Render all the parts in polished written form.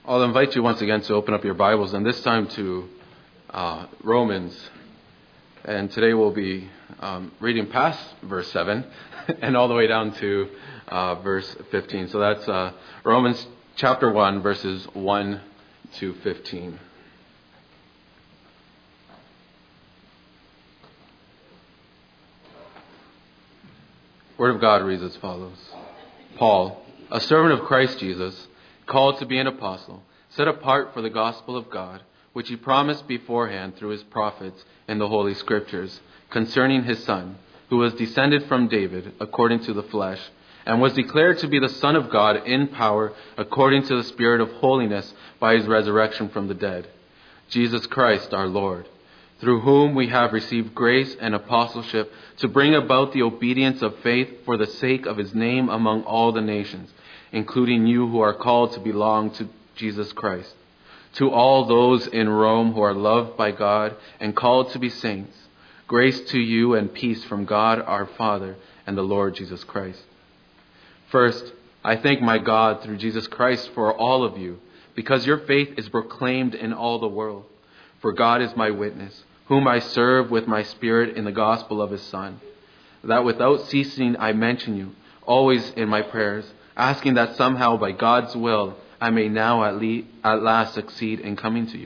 I'll invite you once again to open up your Bibles, and this time to Romans. And today we'll be reading past verse 7 and all the way down to verse 15. So that's Romans chapter 1, verses 1 to 15. Word of God reads as follows. Paul, a servant of Christ Jesus, called to be an apostle, set apart for the gospel of God, which he promised beforehand through his prophets in the Holy Scriptures, concerning his Son, who was descended from David according to the flesh, and was declared to be the Son of God in power according to the Spirit of holiness by his resurrection from the dead, Jesus Christ our Lord, through whom we have received grace and apostleship to bring about the obedience of faith for the sake of his name among all the nations, including you who are called to belong to Jesus Christ. To all those in Rome who are loved by God and called to be saints, grace to you and peace from God our Father and the Lord Jesus Christ. First, I thank my God through Jesus Christ for all of you, because your faith is proclaimed in all the world. For God is my witness, whom I serve with my spirit in the gospel of his Son, that without ceasing I mention you, always in my prayers, asking that somehow by God's will I may now at last succeed in coming to you.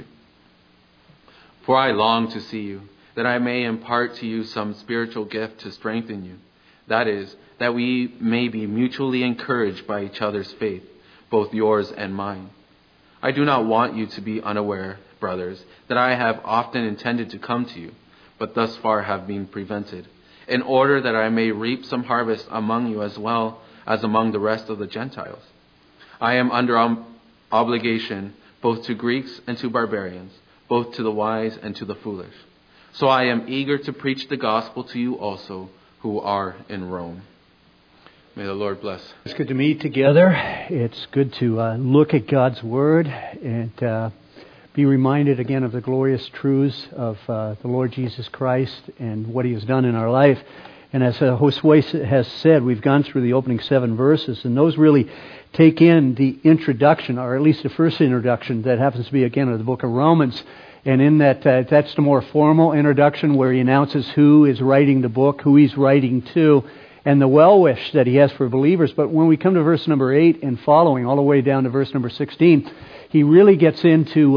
For I long to see you, that I may impart to you some spiritual gift to strengthen you. That is, that we may be mutually encouraged by each other's faith, both yours and mine. I do not want you to be unaware, brothers, that I have often intended to come to you, but thus far have been prevented, in order that I may reap some harvest among you as well as among the rest of the Gentiles. I am under obligation both to Greeks and to barbarians, both to the wise and to the foolish. So I am eager to preach the gospel to you also who are in Rome. May the Lord bless. It's good to meet together. It's good to look at God's Word and be reminded again of the glorious truths of the Lord Jesus Christ and what he has done in our life. And as Josue has said, we've gone through the opening 7 verses, and those really take in the introduction, or at least the first introduction that happens to be, again, of the book of Romans. And in that, that's the more formal introduction where he announces who is writing the book, who he's writing to, and the well-wish that he has for believers. But when we come to verse number 8 and following, all the way down to verse number 16, he really gets into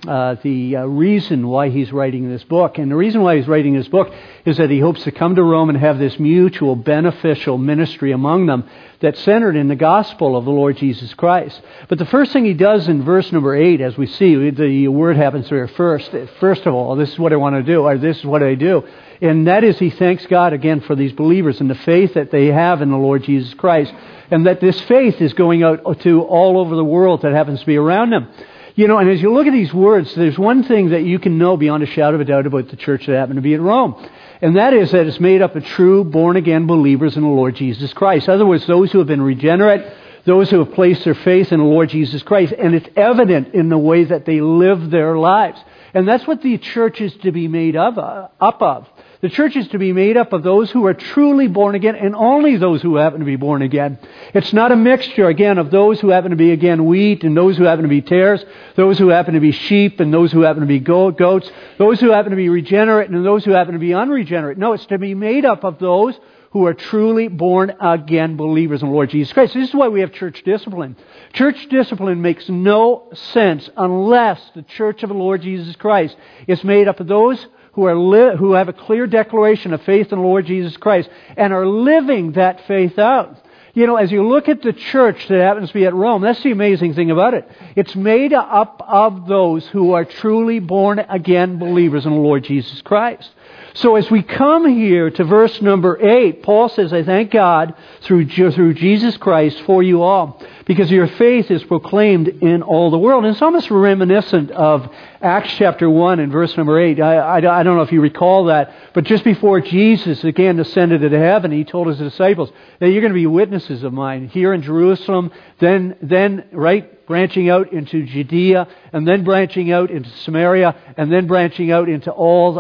the reason why he's writing this book. And the reason why he's writing this book is that he hopes to come to Rome and have this mutual beneficial ministry among them that's centered in the gospel of the Lord Jesus Christ. But the first thing he does in verse number 8, as we see, the word happens there first. First of all, this is what I want to do, or this is what I do. And that is he thanks God again for these believers and the faith that they have in the Lord Jesus Christ. And that this faith is going out to all over the world that happens to be around them. You know, and as you look at these words, there's one thing that you can know beyond a shadow of a doubt about the church that happened to be at Rome. And that is that it's made up of true born-again believers in the Lord Jesus Christ. In other words, those who have been regenerate, those who have placed their faith in the Lord Jesus Christ. And it's evident in the way that they live their lives. And that's what the church is to be made up of. The church is to be made up of those who are truly born again, and only those who happen to be born again. It's not a mixture, again, of those who happen to be, again, wheat, and those who happen to be tares, those who happen to be sheep, and those who happen to be goats, those who happen to be regenerate, and those who happen to be unregenerate. No, it's to be made up of those who are truly born again believers in the Lord Jesus Christ. This is why we have church discipline. Church discipline makes no sense unless the church of the Lord Jesus Christ is made up of those who have a clear declaration of faith in the Lord Jesus Christ and are living that faith out. You know, as you look at the church that happens to be at Rome, that's the amazing thing about it. It's made up of those who are truly born again believers in the Lord Jesus Christ. So as we come here to verse number 8, Paul says, I thank God through Jesus Christ for you all, because your faith is proclaimed in all the world. And it's almost reminiscent of Acts chapter 1 and verse number 8. I don't know if you recall that, but just before Jesus again ascended into heaven, he told his disciples that you're going to be witnesses of mine here in Jerusalem, then branching out into Judea, and then branching out into Samaria, and then branching out into all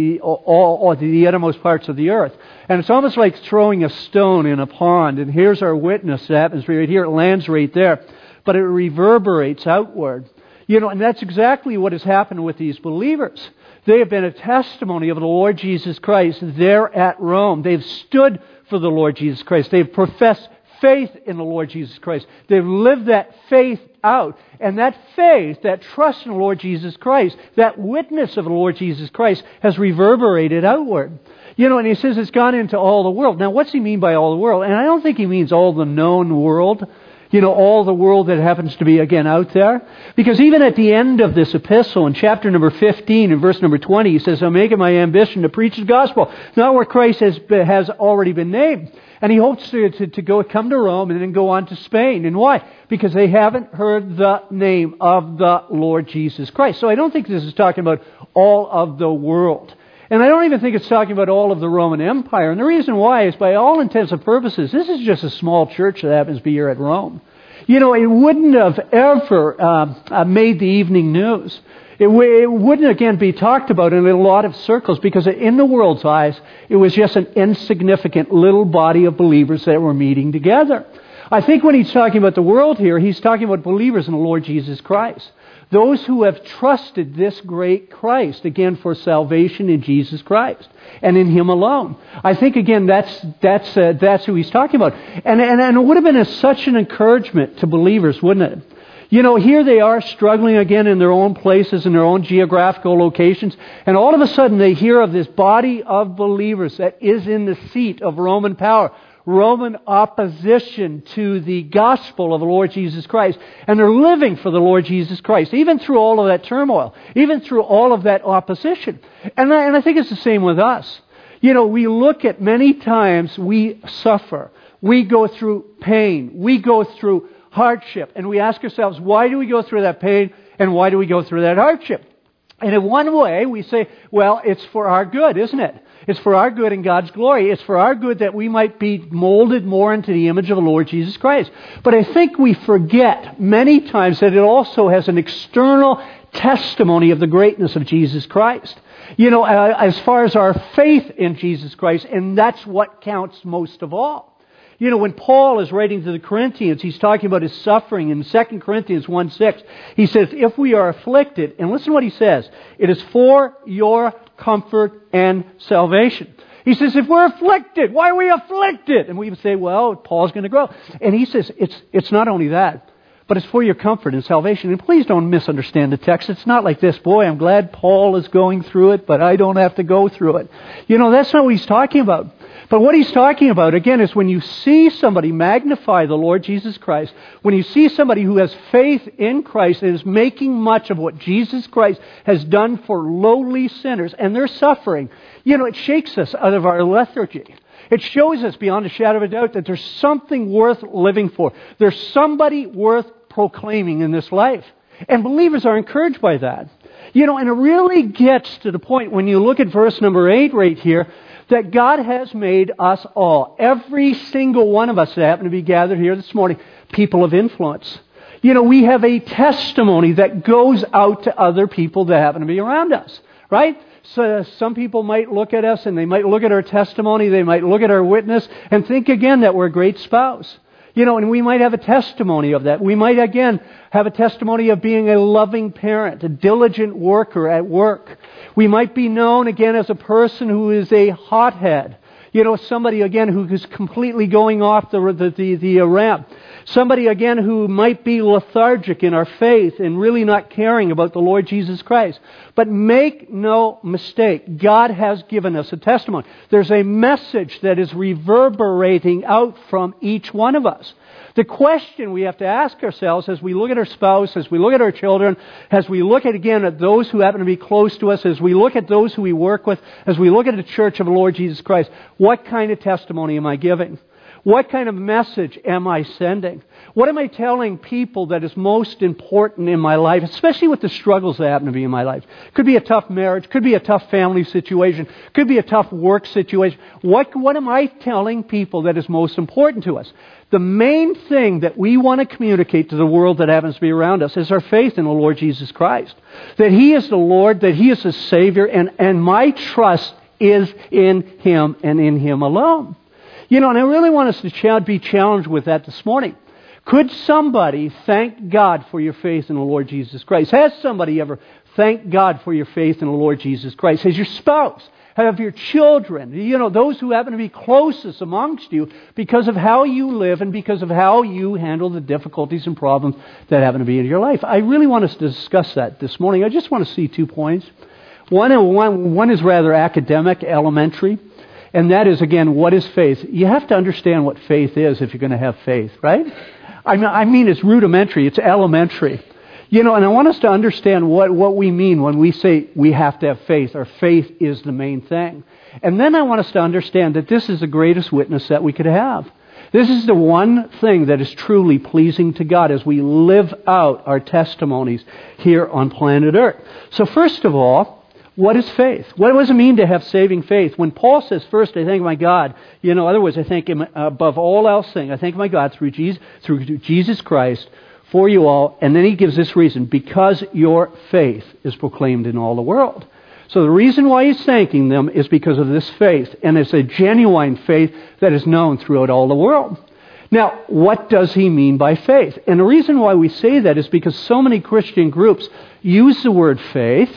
the uttermost parts of the earth. And it's almost like throwing a stone in a pond, and here's our witness that happens right here. It lands right there. but it reverberates outward. And that's exactly what has happened with these believers. They have been a testimony of the Lord Jesus Christ there at Rome. They've stood for the Lord Jesus Christ. They've professed faith in the Lord Jesus Christ. They've lived that faith out. And that faith, that trust in the Lord Jesus Christ, that witness of the Lord Jesus Christ has reverberated outward. And he says it's gone into all the world. Now, what's he mean by all the world? And I don't think he means all the known world. All the world that happens to be, again, out there. Because even at the end of this epistle, in chapter number 15, in verse number 20, he says, "I make it my ambition to preach the gospel, not where Christ has already been named." And he hopes to come to Rome and then go on to Spain. And why? Because they haven't heard the name of the Lord Jesus Christ. So I don't think this is talking about all of the world. And I don't even think it's talking about all of the Roman Empire. And the reason why is, by all intents and purposes, this is just a small church that happens to be here at Rome. It wouldn't have ever made the evening news. It wouldn't, again, be talked about in a lot of circles, because in the world's eyes, it was just an insignificant little body of believers that were meeting together. I think when he's talking about the world here, he's talking about believers in the Lord Jesus Christ. Those who have trusted this great Christ, again, for salvation in Jesus Christ and in Him alone. I think, again, that's who he's talking about. And it would have been such an encouragement to believers, wouldn't it? Here they are struggling again in their own places, in their own geographical locations, and all of a sudden they hear of this body of believers that is in the seat of Roman power, Roman opposition to the gospel of the Lord Jesus Christ. And they're living for the Lord Jesus Christ, even through all of that turmoil, even through all of that opposition. And I think it's the same with us. We look at many times we suffer. We go through pain. We go through hardship. And we ask ourselves, why do we go through that pain and why do we go through that hardship? And in one way, we say, well, it's for our good, isn't it? It's for our good and God's glory. It's for our good that we might be molded more into the image of the Lord Jesus Christ. But I think we forget many times that it also has an external testimony of the greatness of Jesus Christ. As far as our faith in Jesus Christ, and that's what counts most of all. When Paul is writing to the Corinthians, he's talking about his suffering. In 2 Corinthians 1:6, he says, if we are afflicted, and listen to what he says, it is for your comfort and salvation. He says, if we're afflicted, why are we afflicted? And we would say, well, Paul's going to grow. And he says, it's not only that, but it's for your comfort and salvation. And please don't misunderstand the text. It's not like this, boy, I'm glad Paul is going through it, but I don't have to go through it. That's not what he's talking about. But what he's talking about, again, is when you see somebody magnify the Lord Jesus Christ, when you see somebody who has faith in Christ and is making much of what Jesus Christ has done for lowly sinners, and they're suffering, it shakes us out of our lethargy. It shows us beyond a shadow of a doubt that there's something worth living for. There's somebody worth proclaiming in this life. And believers are encouraged by that. And it really gets to the point when you look at verse number 8 right here, that God has made us all, every single one of us that happen to be gathered here this morning, people of influence. We have a testimony that goes out to other people that happen to be around us, right? So some people might look at us and they might look at our testimony, they might look at our witness and think again that we're a great spouse. And we might have a testimony of that. We might, again, have a testimony of being a loving parent, a diligent worker at work. We might be known, again, as a person who is a hothead. Somebody, again, who is completely going off the ramp. Somebody, again, who might be lethargic in our faith and really not caring about the Lord Jesus Christ. But make no mistake, God has given us a testimony. There's a message that is reverberating out from each one of us. The question we have to ask ourselves as we look at our spouse, as we look at our children, as we look at those who happen to be close to us, as we look at those who we work with, as we look at the church of the Lord Jesus Christ, what kind of testimony am I giving? What kind of message am I sending? What am I telling people that is most important in my life, especially with the struggles that happen to be in my life? Could be a tough marriage, could be a tough family situation, could be a tough work situation. What am I telling people that is most important to us? The main thing that we want to communicate to the world that happens to be around us is our faith in the Lord Jesus Christ. That He is the Lord, that He is the Savior, and my trust is in Him and in Him alone. And I really want us to be challenged with that this morning. Could somebody thank God for your faith in the Lord Jesus Christ? Has somebody ever thanked God for your faith in the Lord Jesus Christ? Has your spouse? Have your children? Those who happen to be closest amongst you because of how you live and because of how you handle the difficulties and problems that happen to be in your life. I really want us to discuss that this morning. I just want to see 2 points. One is rather academic, elementary. And that is, again, what is faith? You have to understand what faith is if you're going to have faith, right? I mean, it's rudimentary. It's elementary. And I want us to understand what we mean when we say we have to have faith, or faith is the main thing. And then I want us to understand that this is the greatest witness that we could have. This is the one thing that is truly pleasing to God as we live out our testimonies here on planet Earth. So first of all, what is faith? What does it mean to have saving faith? When Paul says, first, I thank my God, in other words, I thank Him above all else thing. I thank my God through Jesus Christ for you all. And then he gives this reason, because your faith is proclaimed in all the world. So the reason why he's thanking them is because of this faith. And it's a genuine faith that is known throughout all the world. Now, what does he mean by faith? And the reason why we say that is because so many Christian groups use the word faith,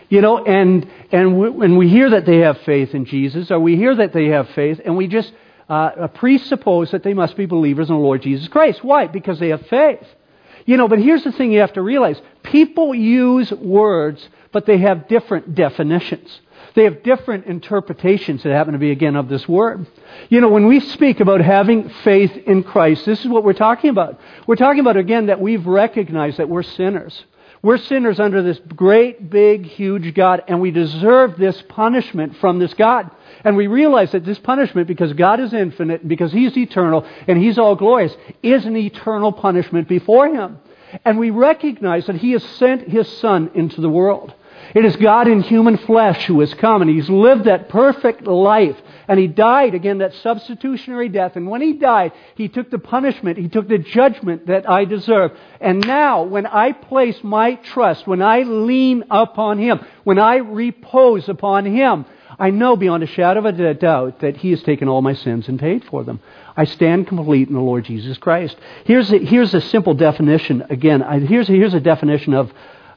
and when we hear that they have faith in Jesus, or we hear that they have faith, and we just presuppose that they must be believers in the Lord Jesus Christ. Why? Because they have faith. But here's the thing you have to realize. People use words, but they have different definitions. They have different interpretations that happen to be, again, of this word. When we speak about having faith in Christ, this is what we're talking about. We're talking about, again, that we've recognized that we're sinners. We're sinners under this great, big, huge God, and we deserve this punishment from this God. And we realize that this punishment, because God is infinite, because He's eternal, and He's all glorious, is an eternal punishment before Him. And we recognize that He has sent His Son into the world. It is God in human flesh who has come, and He's lived that perfect life. And He died, again, that substitutionary death. And when He died, He took the punishment, He took the judgment that I deserve. And now, when I place my trust, when I lean upon Him, when I repose upon Him, I know beyond a shadow of a doubt that He has taken all my sins and paid for them. I stand complete in the Lord Jesus Christ. Here's a simple definition. Again, here's a definition of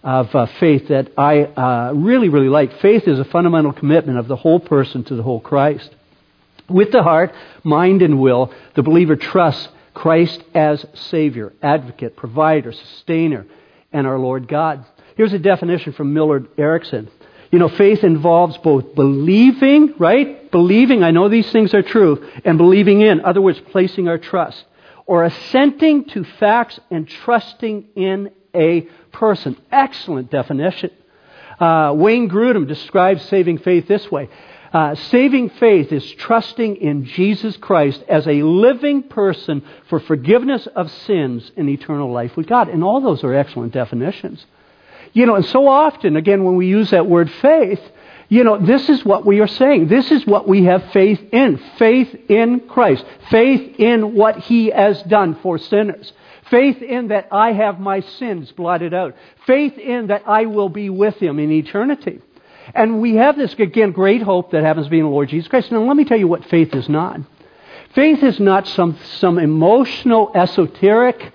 faith that I really, really like. Faith is a fundamental commitment of the whole person to the whole Christ. With the heart, mind, and will, the believer trusts Christ as Savior, Advocate, Provider, Sustainer, and our Lord God. Here's a definition from Millard Erickson. Faith involves both believing, right? Believing, I know these things are true, and believing in, in other words, placing our trust, or assenting to facts and trusting in a person. Excellent definition. Wayne Grudem describes saving faith this way. Saving faith is trusting in Jesus Christ as a living person for forgiveness of sins and eternal life with God. And all those are excellent definitions. And so often, again, when we use that word faith, this is what we are saying. This is what we have faith in. Faith in Christ. Faith in what He has done for sinners. Faith in that I have my sins blotted out. Faith in that I will be with Him in eternity. And we have this, again, great hope that happens to be in the Lord Jesus Christ. Now, let me tell you what faith is not. Faith is not some emotional, esoteric,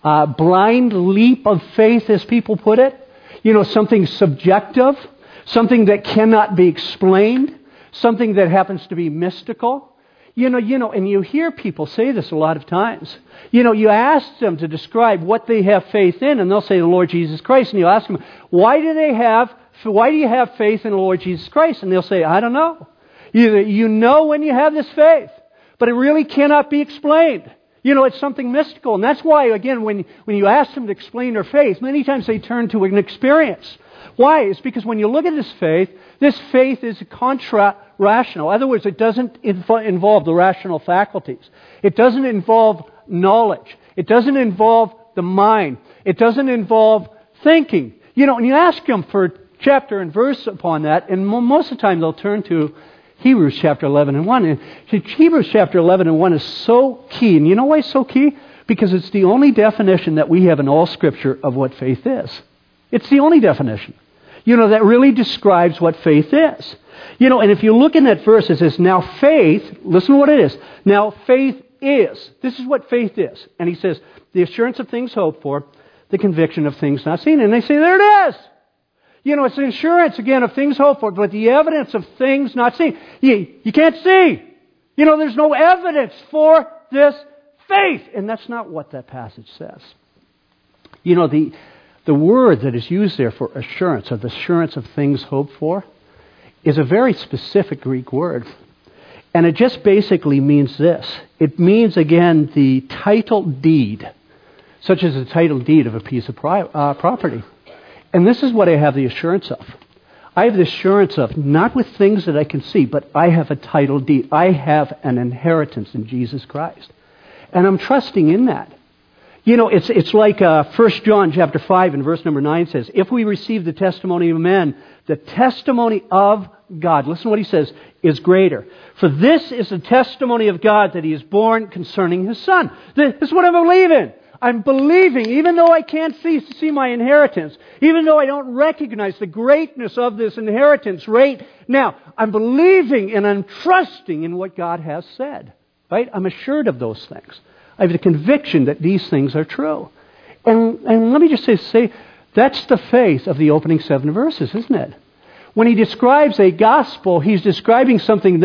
blind leap of faith, as people put it. Something subjective, something that cannot be explained, something that happens to be mystical. And you hear people say this a lot of times. You ask them to describe what they have faith in, and they'll say the Lord Jesus Christ. And you ask them, why do you have faith in the Lord Jesus Christ? And they'll say, I don't know. You know when you have this faith, but it really cannot be explained. It's something mystical. And that's why, again, when you ask them to explain their faith, many times they turn to an experience. Why? It's because when you look at this faith is contra-rational. In other words, it doesn't involve the rational faculties. It doesn't involve knowledge. It doesn't involve the mind. It doesn't involve thinking. And you ask them for chapter and verse upon that, and most of the time they'll turn to Hebrews chapter 11 and 1. And Hebrews chapter 11 and 1 is so key. And you know why it's so key? Because it's the only definition that we have in all Scripture of what faith is. It's the only definition, that really describes what faith is. And if you look in that verse, it says, now faith, listen to what it is. Now faith is. This is what faith is. And he says, the assurance of things hoped for, the conviction of things not seen. And they say, there it is. You know, it's the assurance, again, of things hoped for, but the evidence of things not seen. You can't see. You know, there's no evidence for this faith. And that's not what that passage says. You know, the word that is used there for assurance, or the assurance of things hoped for, is a very specific Greek word. And it just basically means this. It means, again, the title deed, such as the title deed of a piece of property. And this is what I have the assurance of. I have the assurance of, not with things that I can see, but I have a title deed. I have an inheritance in Jesus Christ. And I'm trusting in that. You know, it's like 1 John chapter 5 and verse number 9 says, if we receive the testimony of men, the testimony of God, listen to what he says, is greater. For this is the testimony of God that he is born concerning his Son. This is what I'm believing. I'm believing, even though I can't see my inheritance, even though I don't recognize the greatness of this inheritance right now, I'm believing and I'm trusting in what God has said. Right? I'm assured of those things. I have the conviction that these things are true. And let me just say, that's the faith of the opening 7 verses, isn't it? When he describes a gospel, he's describing something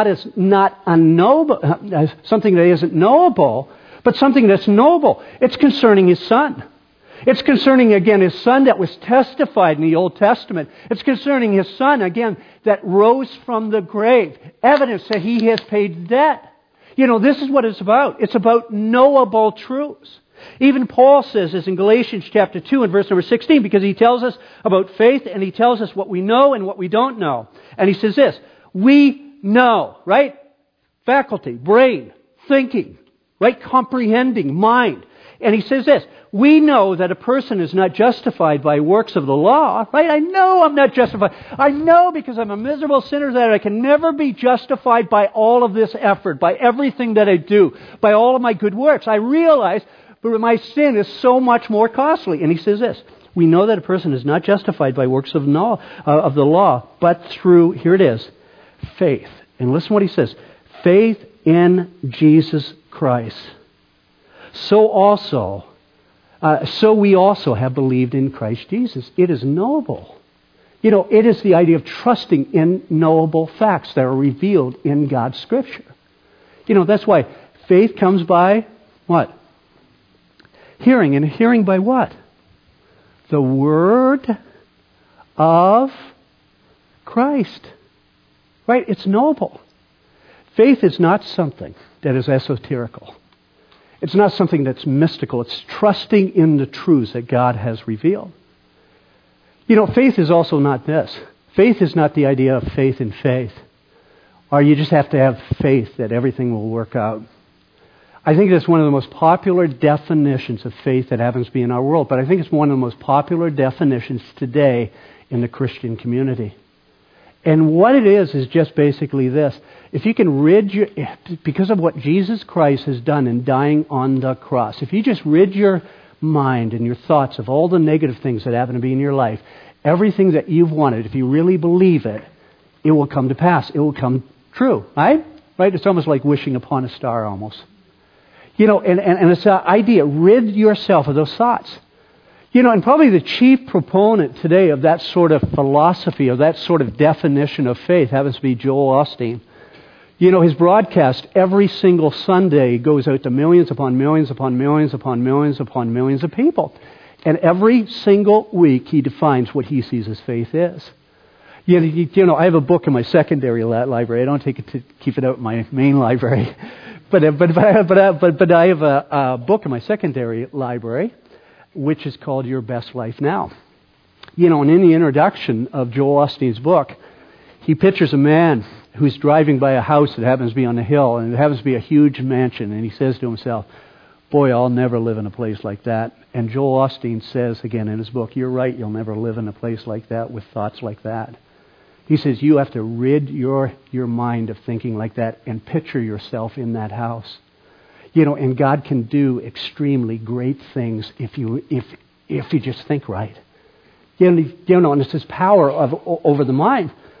not unknowable, something that isn't knowable, but something that's knowable. It's concerning his Son. It's concerning, again, his Son that was testified in the Old Testament. It's concerning his Son, again, that rose from the grave. Evidence that he has paid debt. You know, this is what it's about. It's about knowable truths. Even Paul says this in Galatians chapter 2 and verse number 16, because he tells us about faith and he tells us what we know and what we don't know. And he says this, we know, right? Faculty, brain, thinking, right? Comprehending, mind. And he says this, we know that a person is not justified by works of the law, right? I know I'm not justified. I know because I'm a miserable sinner that I can never be justified by all of this effort, by everything that I do, by all of my good works. I realize but my sin is so much more costly. And he says this, we know that a person is not justified by works of the law, but through, here it is, faith. And listen to what he says, faith in Jesus Christ. So we also have believed in Christ Jesus. It is knowable. You know, it is the idea of trusting in knowable facts that are revealed in God's Scripture. You know, that's why faith comes by what? Hearing. And hearing by what? The Word of Christ. Right? It's knowable. Faith is not something that is esoterical. It's not something that's mystical. It's trusting in the truths that God has revealed. You know, faith is also not this. Faith is not the idea of faith in faith. Or you just have to have faith that everything will work out. I think that's one of the most popular definitions of faith that happens to be in our world. But I think it's one of the most popular definitions today in the Christian community. And what it is just basically this. If you can because of what Jesus Christ has done in dying on the cross, if you just rid your mind and your thoughts of all the negative things that happen to be in your life, everything that you've wanted, if you really believe it, it will come to pass. It will come true. Right? It's almost like wishing upon a star almost. You know, and it's the idea, rid yourself of those thoughts. You know, and probably the chief proponent today of that sort of philosophy, of that sort of definition of faith, happens to be Joel Osteen. You know, his broadcast every single Sunday goes out to millions upon millions upon millions upon millions upon millions of people. And every single week he defines what he sees as faith is. You know, I have a book in my secondary library. I don't keep it out in my main library. But I have a book in my secondary library, which is called Your Best Life Now. You know, and in the introduction of Joel Osteen's book, he pictures a man who's driving by a house that happens to be on a hill, and it happens to be a huge mansion, and he says to himself, boy, I'll never live in a place like that. And Joel Osteen says again in his book, you're right, you'll never live in a place like that with thoughts like that. He says you have to rid your mind of thinking like that and picture yourself in that house. You know, and God can do extremely great things if you just think right. You know, and it's His power over the mind.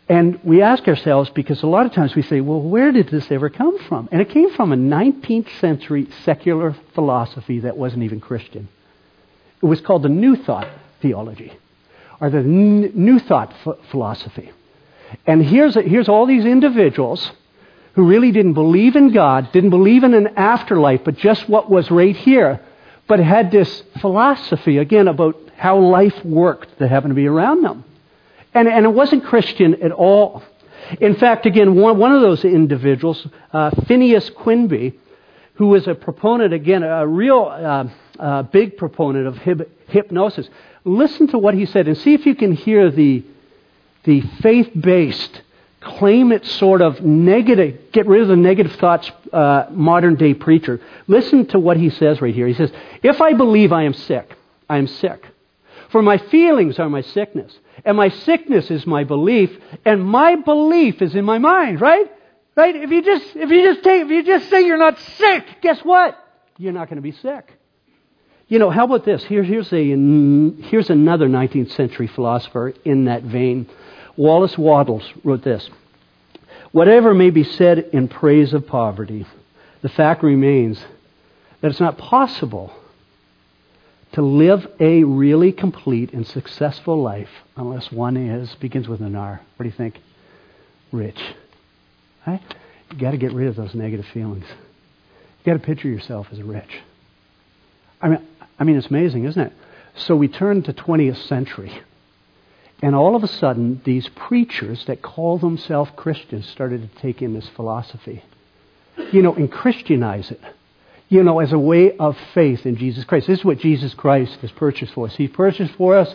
And we ask ourselves, because a lot of times we say, well, where did this ever come from? And it came from a 19th century secular philosophy that wasn't even Christian. It was called the New Thought theology, or the New Thought philosophy. And here's all these individuals who really didn't believe in God, didn't believe in an afterlife, but just what was right here, but had this philosophy, again, about how life worked that happened to be around them. And it wasn't Christian at all. In fact, again, one of those individuals, Phineas Quimby, who was a proponent, again, a real big proponent of hypnosis. Listen to what he said and see if you can hear the faith-based, claim it sort of negative, get rid of the negative thoughts, modern-day preacher. Listen to what he says right here. He says, if I believe I am sick, I am sick. For my feelings are my sickness, and my sickness is my belief, and my belief is in my mind, right? Right? If you just say you're not sick, guess what? You're not going to be sick. You know, how about this? Here's another 19th century philosopher in that vein. Wallace Wattles wrote this. Whatever may be said in praise of poverty, the fact remains that it's not possible to live a really complete and successful life unless one begins with an R. What do you think? Rich. Right? You got to get rid of those negative feelings. You got to picture yourself as rich. I mean, it's amazing, isn't it? So we turn to 20th century, and all of a sudden, these preachers that call themselves Christians started to take in this philosophy, and Christianize it. As a way of faith in Jesus Christ. This is what Jesus Christ has purchased for us. He purchased for us,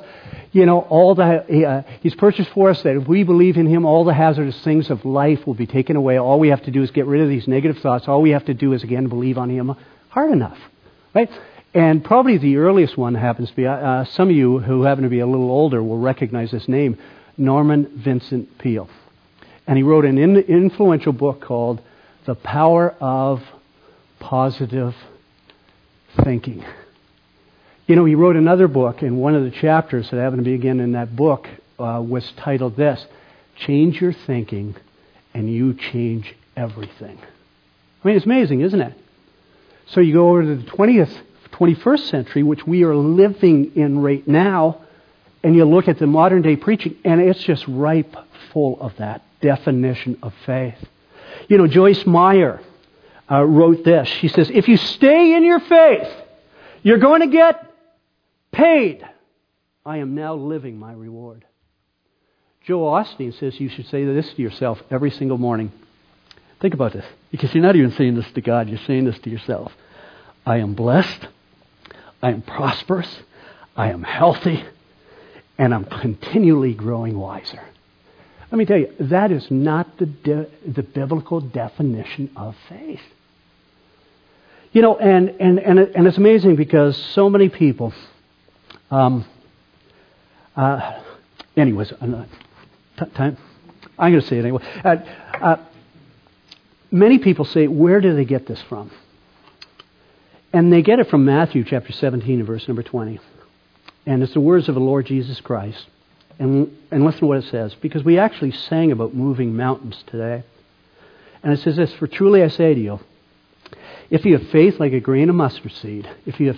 He's purchased for us that if we believe in Him, all the hazardous things of life will be taken away. All we have to do is get rid of these negative thoughts. All we have to do is, again, believe on Him hard enough. Right? And probably the earliest one happens to be, some of you who happen to be a little older will recognize this name, Norman Vincent Peale. And he wrote an influential book called The Power of Positive Thinking. He wrote another book, and one of the chapters that happened to be again in that book was titled this, Change Your Thinking and You Change Everything. I mean, it's amazing, isn't it? So you go over to the 21st century, which we are living in right now, and you look at the modern day preaching, and it's just ripe full of that definition of faith. Joyce Meyer wrote this. She says, if you stay in your faith, you're going to get paid. I am now living my reward. Joel Osteen says you should say this to yourself every single morning. Think about this, because you're not even saying this to God, you're saying this to yourself. I am blessed, I am prosperous, I am healthy, and I'm continually growing wiser. Let me tell you, that is not the biblical definition of faith. And it's amazing because so many people, anyways, time. I'm going to say it anyway. Many people say, where do they get this from? And they get it from Matthew chapter 17 and verse number 20. And it's the words of the Lord Jesus Christ. And listen to what it says, because we actually sang about moving mountains today. And it says this, for truly I say to you, if you have faith like a grain of mustard seed,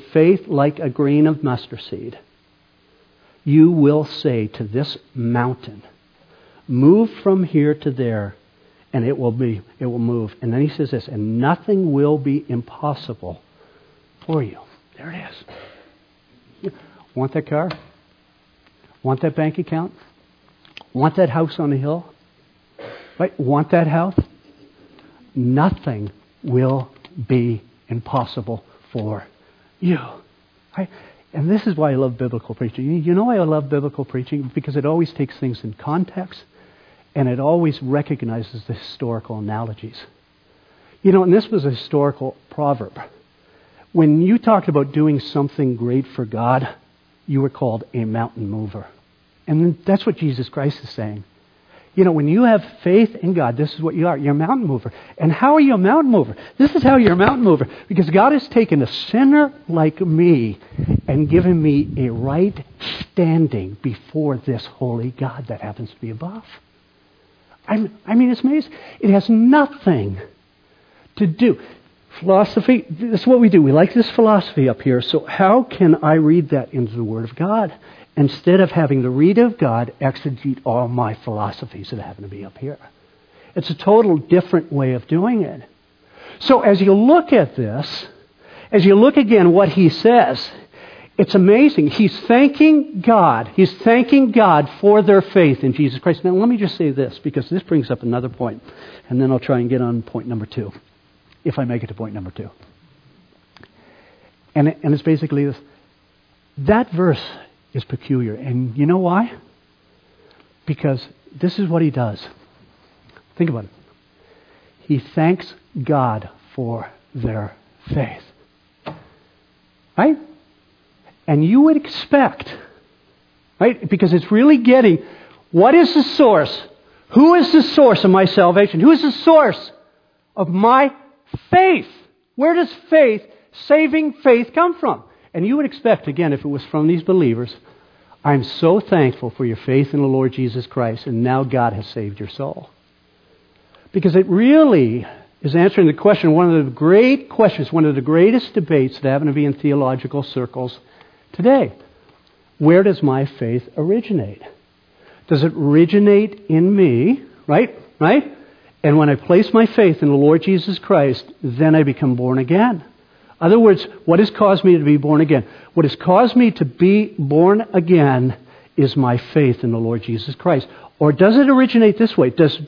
you will say to this mountain, move from here to there, and it will move. And then he says this, and nothing will be impossible for you. There it is. Want that car? Want that bank account? Want that house on the hill? Right? Want that house? Nothing will be impossible for you. Right? And this is why I love biblical preaching. You know why I love biblical preaching? Because it always takes things in context, and it always recognizes the historical analogies. And this was a historical proverb. When you talked about doing something great for God, you were called a mountain mover. And that's what Jesus Christ is saying. When you have faith in God, this is what you are. You're a mountain mover. And how are you a mountain mover? This is how you're a mountain mover. Because God has taken a sinner like me and given me a right standing before this holy God that happens to be above. I mean, it's amazing. It has nothing to do. Philosophy, this is what we do. We like this philosophy up here. So how can I read that into the Word of God instead of having the read of God exegete all my philosophies that happen to be up here? It's a total different way of doing it. So as you look at this, as you look again what he says, it's amazing. He's thanking God. He's thanking God for their faith in Jesus Christ. Now let me just say this, because this brings up another point, and then I'll try and get on point number 2, if I make it to point number 2. And it's basically this. That verse is peculiar. And you know why? Because this is what he does. Think about it. He thanks God for their faith. Right? And you would expect, right? Because it's really getting, what is the source? Who is the source of my salvation? Who is the source of my faith? Where does faith, saving faith, come from? And you would expect, again, if it was from these believers, I'm so thankful for your faith in the Lord Jesus Christ, and now God has saved your soul. Because it really is answering the question, one of the great questions, one of the greatest debates that happen to be in theological circles today. Where does my faith originate? Does it originate in me, right? Right? And when I place my faith in the Lord Jesus Christ, then I become born again. In other words, what has caused me to be born again? What has caused me to be born again is my faith in the Lord Jesus Christ. Or does it originate this way? Does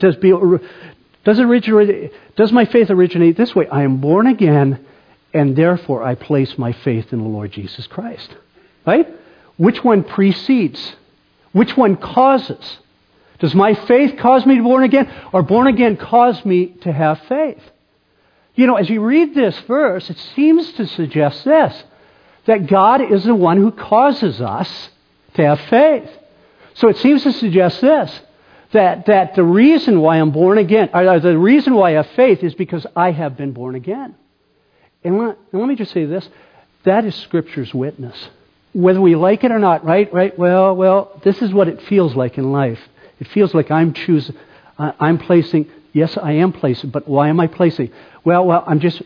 my faith originate this way? I am born again, and therefore I place my faith in the Lord Jesus Christ. Right? Which one precedes? Which one causes? Does my faith cause me to be born again, or born again cause me to have faith? You know, as you read this verse, it seems to suggest this, that God is the one who causes us to have faith. So it seems to suggest this, that the reason why I'm born again, or the reason why I have faith is because I have been born again. And let me just say this, that is Scripture's witness. Whether we like it or not, right? Well, this is what it feels like in life. It feels like I'm placing, yes, I am placing, but why am I placing? Well, I'm just,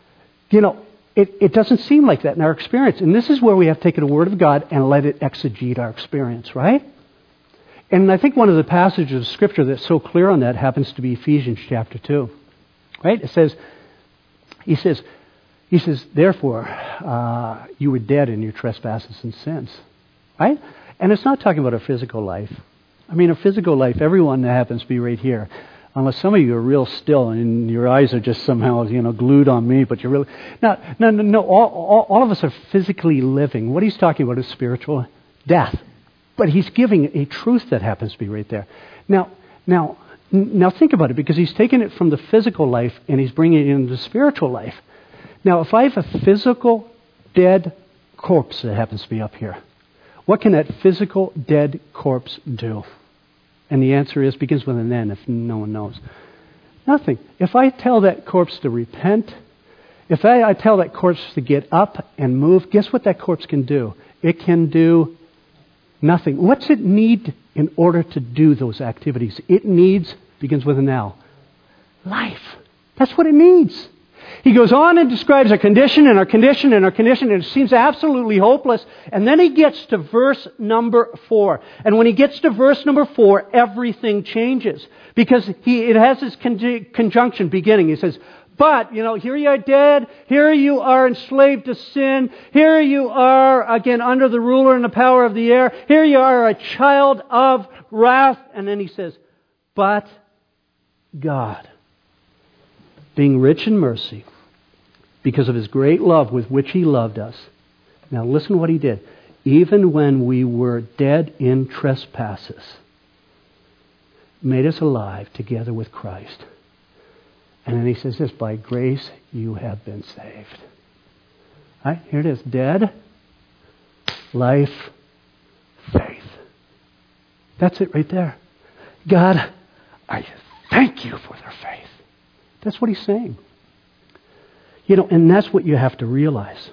it doesn't seem like that in our experience. And this is where we have to take the Word of God and let it exegete our experience, right? And I think one of the passages of Scripture that's so clear on that happens to be Ephesians chapter 2. Right? It says, he says, therefore, you were dead in your trespasses and sins. Right? And it's not talking about a physical life. I mean, a physical life, everyone that happens to be right here. Unless some of you are real still and your eyes are just somehow, glued on me, but you're really... No. All of us are physically living. What he's talking about is spiritual death. But he's giving a truth that happens to be right there. Now think about it, because he's taking it from the physical life and he's bringing it into the spiritual life. Now, if I have a physical dead corpse that happens to be up here, what can that physical dead corpse do? And the answer begins with an N if no one knows. Nothing. If I tell that corpse to repent, if I tell that corpse to get up and move, guess what that corpse can do? It can do nothing. What's it need in order to do those activities? It needs, begins with an L, life. That's what it needs. He goes on and describes our condition, and it seems absolutely hopeless. And then he gets to verse number 4. And when he gets to verse number 4, everything changes. Because it has this conjunction beginning. He says, but, here you are dead, here you are enslaved to sin, here you are, again, under the ruler and the power of the air, here you are a child of wrath. And then he says, but God, being rich in mercy, because of His great love with which He loved us. Now listen what He did. Even when we were dead in trespasses, made us alive together with Christ. And then He says this, by grace you have been saved. Right? Here it is. Dead, life, faith. That's it right there. God, I thank you for their faith. That's what He's saying. And that's what you have to realize.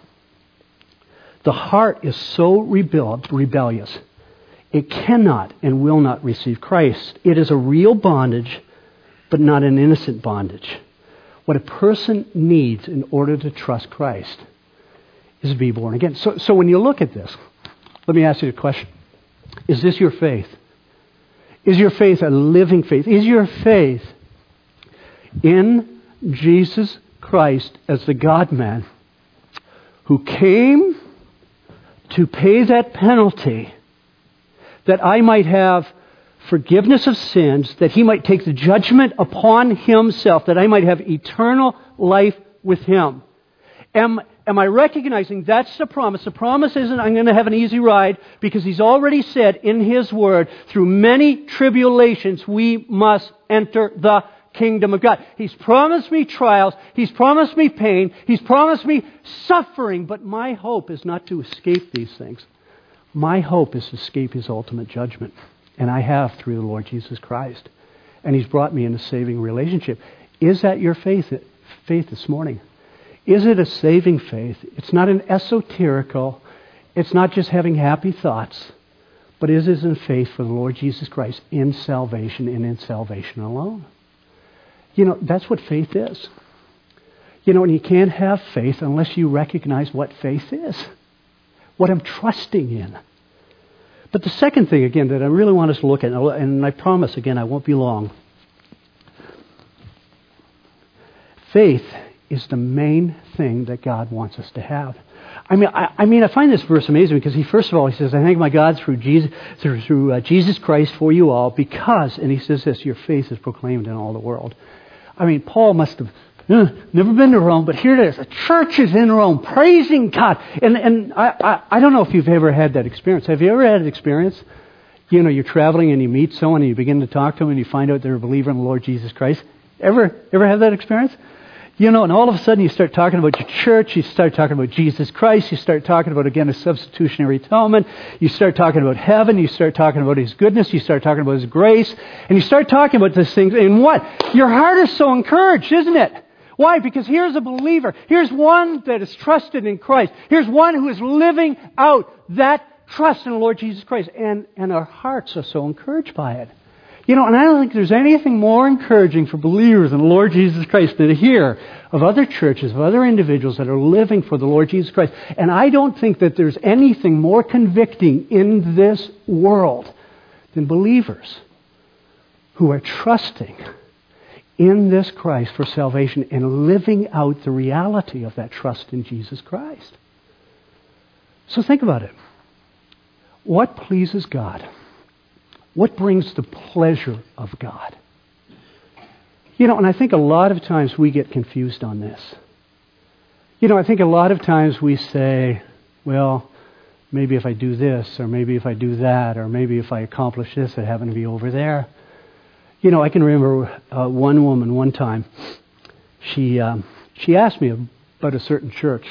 The heart is so rebellious, it cannot and will not receive Christ. It is a real bondage but not an innocent bondage. What a person needs in order to trust Christ is to be born again. So when you look at this, let me ask you a question. Is this your faith? Is your faith a living faith? Is your faith in Jesus Christ as the God-man who came to pay that penalty that I might have forgiveness of sins, that He might take the judgment upon Himself, that I might have eternal life with Him? Am I recognizing that's the promise? The promise isn't I'm going to have an easy ride, because He's already said in His Word, through many tribulations we must enter the kingdom of God. He's promised me trials. He's promised me pain. He's promised me suffering. But my hope is not to escape these things. My hope is to escape His ultimate judgment. And I have through the Lord Jesus Christ. And He's brought me in a saving relationship. Is that your faith this morning? Is it a saving faith? It's not an esoterical. It's not just having happy thoughts. But is it in faith for the Lord Jesus Christ in salvation and in salvation alone? You know, that's what faith is. You know, and you can't have faith unless you recognize what faith is. What I'm trusting in. But the second thing, again, that I really want us to look at, and I promise, again, I won't be long. Faith is the main thing that God wants us to have. I mean, I find this verse amazing because first of all, he says, I thank my God through Jesus Christ for you all, because, and he says this, your faith is proclaimed in all the world. I mean, Paul must have never been to Rome, but here it is. A church is in Rome praising God. And I don't know if you've ever had that experience. Have you ever had an experience? You know, you're traveling and you meet someone and you begin to talk to them and you find out they're a believer in the Lord Jesus Christ. Ever have that experience? You know, and all of a sudden you start talking about your church, you start talking about Jesus Christ, you start talking about, again, a substitutionary atonement, you start talking about heaven, you start talking about His goodness, you start talking about His grace, and you start talking about these things, and what? Your heart is so encouraged, isn't it? Why? Because here's a believer. Here's one that is trusted in Christ. Here's one who is living out that trust in the Lord Jesus Christ, and our hearts are so encouraged by it. You know, and I don't think there's anything more encouraging for believers in the Lord Jesus Christ than to hear of other churches, of other individuals that are living for the Lord Jesus Christ. And I don't think that there's anything more convicting in this world than believers who are trusting in this Christ for salvation and living out the reality of that trust in Jesus Christ. So think about it. What pleases God? What brings the pleasure of God? You know, and I think a lot of times we get confused on this. You know, I think a lot of times we say, well, maybe if I do this, or maybe if I do that, or maybe if I accomplish this, I happen to be over there. You know, I can remember one woman one time, she asked me about a certain church.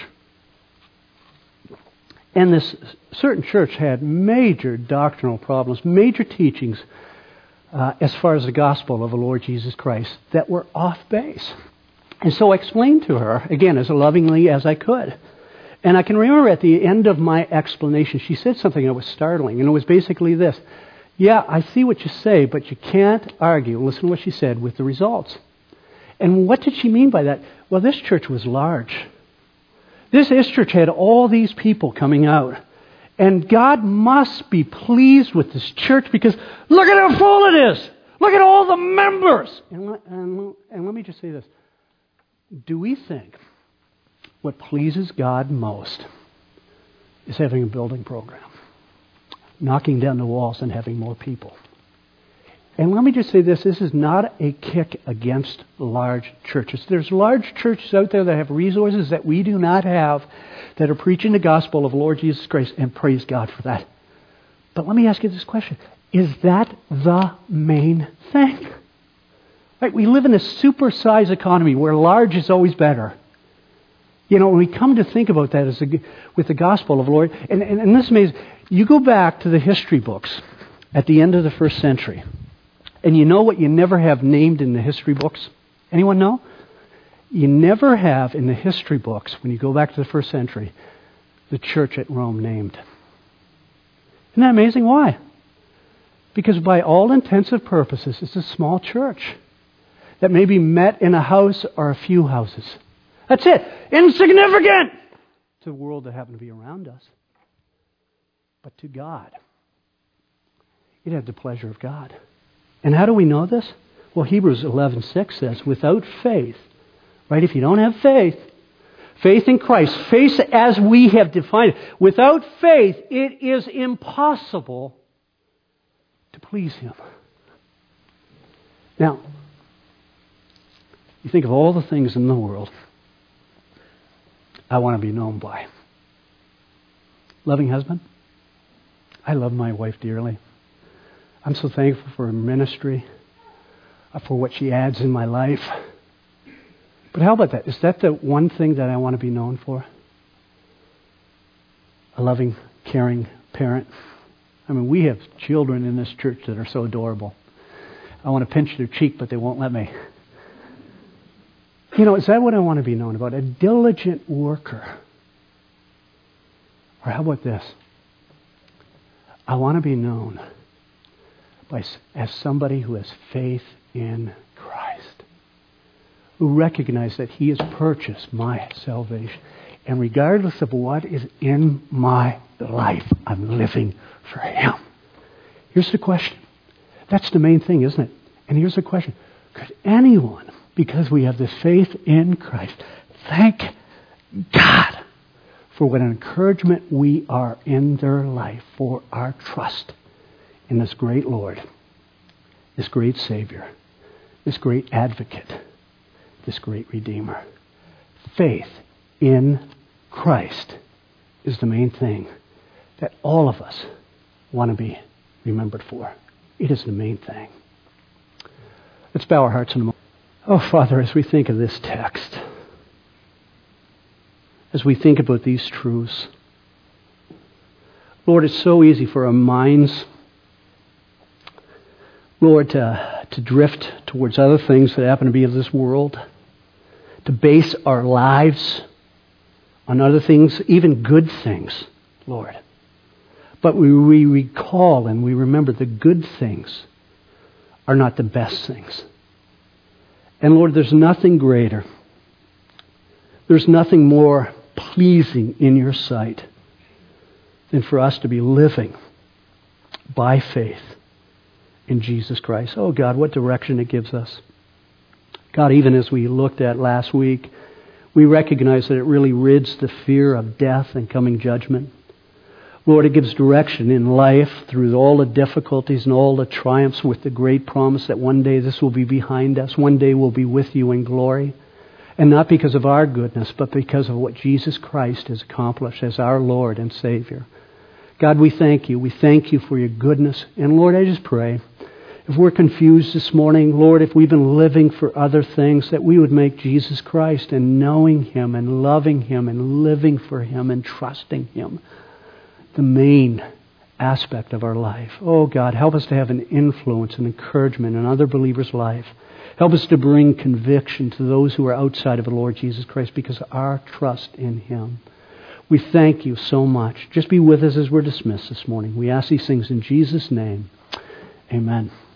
And this certain church had major doctrinal problems, major teachings as far as the gospel of the Lord Jesus Christ that were off base. And so I explained to her, again, as lovingly as I could. And I can remember at the end of my explanation, she said something that was startling. And it was basically this. Yeah, I see what you say, but you can't argue, listen to what she said, with the results. And what did she mean by that? Well, this church was large. This church had all these people coming out. And God must be pleased with this church because look at how full it is. Look at all the members. And let me just say this. Do we think what pleases God most is having a building program? Knocking down the walls and having more people? And let me just say this is not a kick against large churches. There's large churches out there that have resources that we do not have that are preaching the gospel of Lord Jesus Christ, and praise God for that. But let me ask you this question. Is that the main thing? Right? We live in a supersized economy where large is always better. You know, when we come to think about that with the gospel of the Lord, and this is amazing. You go back to the history books at the end of the first century. And you know what you never have named in the history books? Anyone know? You never have in the history books, when you go back to the first century, the church at Rome named. Isn't that amazing? Why? Because by all intents and purposes, it's a small church. that may be met in a house or a few houses. That's it. Insignificant to the world that happen to be around us. But to God, it had the pleasure of God. And how do we know this? Well, Hebrews 11:6 says, without faith, right? If you don't have faith in Christ, faith as we have defined it, without faith, it is impossible to please Him. Now, you think of all the things in the world I want to be known by. Loving husband. I love my wife dearly. I'm so thankful for her ministry, for what she adds in my life. But how about that? Is that the one thing that I want to be known for? A loving, caring parent. I mean, we have children in this church that are so adorable. I want to pinch their cheek, but they won't let me. You know, is that what I want to be known about? A diligent worker. Or how about this? I want to be known as somebody who has faith in Christ, who recognizes that He has purchased my salvation. And regardless of what is in my life, I'm living for Him. Here's the question. That's the main thing, isn't it? And here's the question. Could anyone, because we have this faith in Christ, thank God for what an encouragement we are in their life, for our trust in this great Lord, this great Savior, this great Advocate, this great Redeemer. Faith in Christ is the main thing that all of us want to be remembered for. It is the main thing. Let's bow our hearts in a moment. Oh, Father, as we think of this text, as we think about these truths, Lord, it's so easy for our minds, Lord, to drift towards other things that happen to be of this world, to base our lives on other things, even good things, Lord. But we recall and we remember the good things are not the best things. And Lord, there's nothing greater. There's nothing more pleasing in your sight than for us to be living by faith in Jesus Christ. Oh God, what direction it gives us. God, even as we looked at last week, we recognize that it really rids the fear of death and coming judgment. Lord, it gives direction in life through all the difficulties and all the triumphs, with the great promise that one day this will be behind us. One day we'll be with you in glory. And not because of our goodness, but because of what Jesus Christ has accomplished as our Lord and Savior. God, we thank you. We thank you for your goodness. And Lord, I just pray, if we're confused this morning, Lord, if we've been living for other things, that we would make Jesus Christ and knowing Him and loving Him and living for Him and trusting Him the main aspect of our life. Oh God, help us to have an influence and encouragement in other believers' life. Help us to bring conviction to those who are outside of the Lord Jesus Christ because of our trust in Him. We thank you so much. Just be with us as we're dismissed this morning. We ask these things in Jesus' name. Amen.